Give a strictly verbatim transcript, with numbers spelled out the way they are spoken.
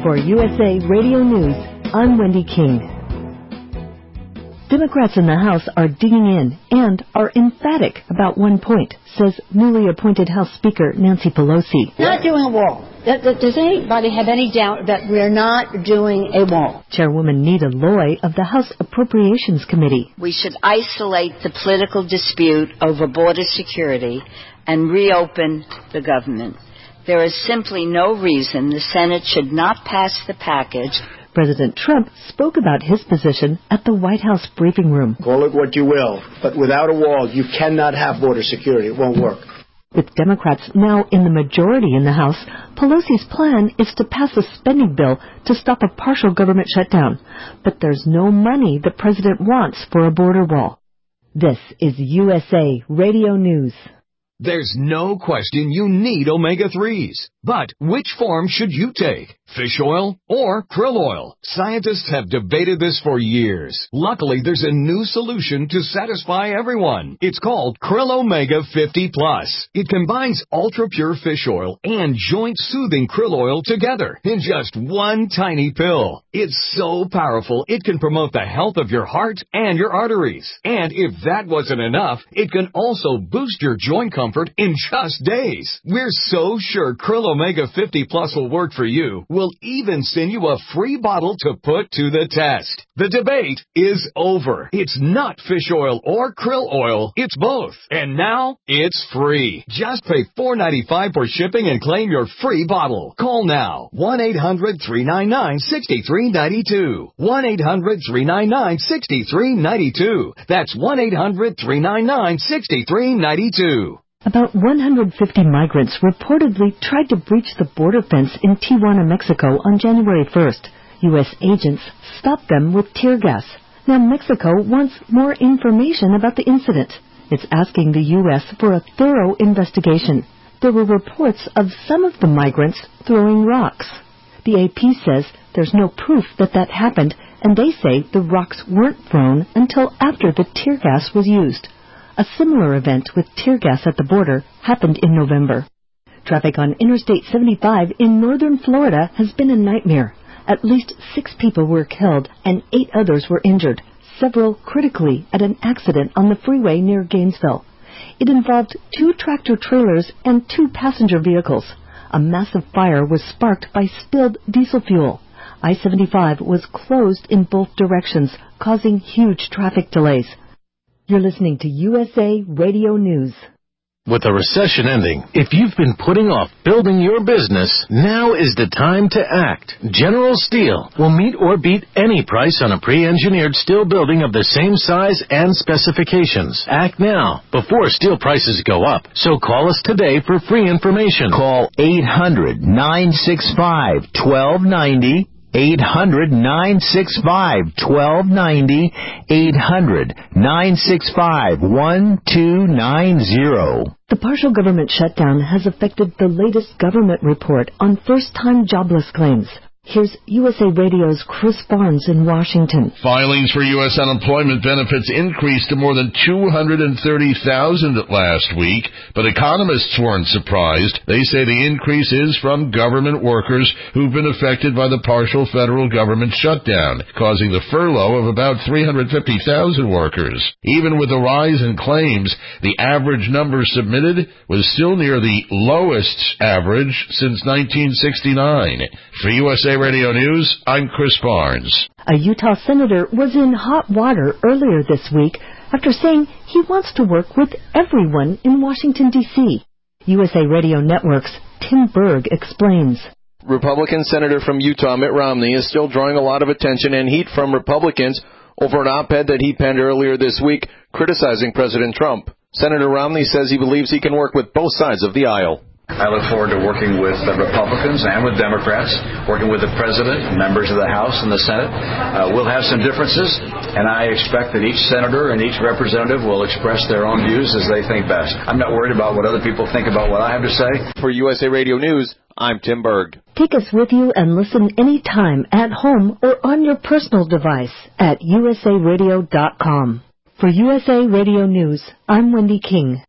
For U S A Radio News, I'm Wendy King. Democrats in the House are digging in and are emphatic about one point, says newly appointed House Speaker Nancy Pelosi. Not doing a wall. Does anybody have any doubt that we're not doing a wall? Chairwoman Nita Loy of the House Appropriations Committee. We should isolate the political dispute over border security and reopen the government. There is simply no reason the Senate should not pass the package. President Trump spoke about his position at the White House briefing room. Call it what you will, but without a wall, you cannot have border security. It won't work. With Democrats now in the majority in the House, Pelosi's plan is to pass a spending bill to stop a partial government shutdown. But there's no money the president wants for a border wall. This is U S A Radio News. There's no question you need omega threes. But which form should you take? Fish oil or krill oil? Scientists have debated this for years. Luckily, there's a new solution to satisfy everyone. It's called Krill Omega fifty plus. It combines ultra-pure fish oil and joint-soothing krill oil together in just one tiny pill. It's so powerful, it can promote the health of your heart and your arteries. And if that wasn't enough, it can also boost your joint comfort in just days. We're so sure Krill Omega fifty plus will work for you. We'll even send you a free bottle to put to the test. The debate is over. It's not fish oil or krill oil. It's both. And now it's free. Just pay four dollars and ninety-five cents for shipping and claim your free bottle. Call now. one eight hundred three nine nine six three nine two. one eight hundred three nine nine six three nine two. That's one eight hundred three nine nine six three nine two. About one hundred fifty migrants reportedly tried to breach the border fence in Tijuana, Mexico on January first. U S agents stopped them with tear gas. Now Mexico wants more information about the incident. It's asking the U S for a thorough investigation. There were reports of some of the migrants throwing rocks. The A P says there's no proof that that happened, and they say the rocks weren't thrown until after the tear gas was used. A similar event with tear gas at the border happened in November. Traffic on Interstate seventy-five in northern Florida has been a nightmare. At least six people were killed and eight others were injured, several critically at an accident on the freeway near Gainesville. It involved two tractor-trailers and two passenger vehicles. A massive fire was sparked by spilled diesel fuel. I seventy-five was closed in both directions, causing huge traffic delays. You're listening to U S A Radio News. With the recession ending, if you've been putting off building your business, now is the time to act. General Steel will meet or beat any price on a pre-engineered steel building of the same size and specifications. Act now, before steel prices go up. So call us today for free information. Call eight hundred nine six five one two nine zero. eight hundred nine six five one two nine zero. eight hundred nine six five one two nine zero. The partial government shutdown has affected the latest government report on first-time jobless claims. Here's U S A Radio's Chris Barnes in Washington. Filings for U S unemployment benefits increased to more than two hundred thirty thousand last week, but economists weren't surprised. They say the increase is from government workers who've been affected by the partial federal government shutdown, causing the furlough of about three hundred fifty thousand workers. Even with the rise in claims, the average number submitted was still near the lowest average since nineteen sixty-nine. For U S A Radio News, I'm Chris Barnes. A Utah senator was in hot water earlier this week after saying he wants to work with everyone in Washington, D C U S A Radio Network's Tim Berg explains. Republican Senator from Utah, Mitt Romney, is still drawing a lot of attention and heat from Republicans over an op-ed that he penned earlier this week criticizing President Trump. Senator Romney says he believes he can work with both sides of the aisle. I look forward to working with the Republicans and with Democrats, working with the President, members of the House and the Senate. Uh, we'll have some differences, and I expect that each senator and each representative will express their own views as they think best. I'm not worried about what other people think about what I have to say. For U S A Radio News, I'm Tim Berg. Take us with you and listen anytime at home or on your personal device at U S A radio dot com. For U S A Radio News, I'm Wendy King.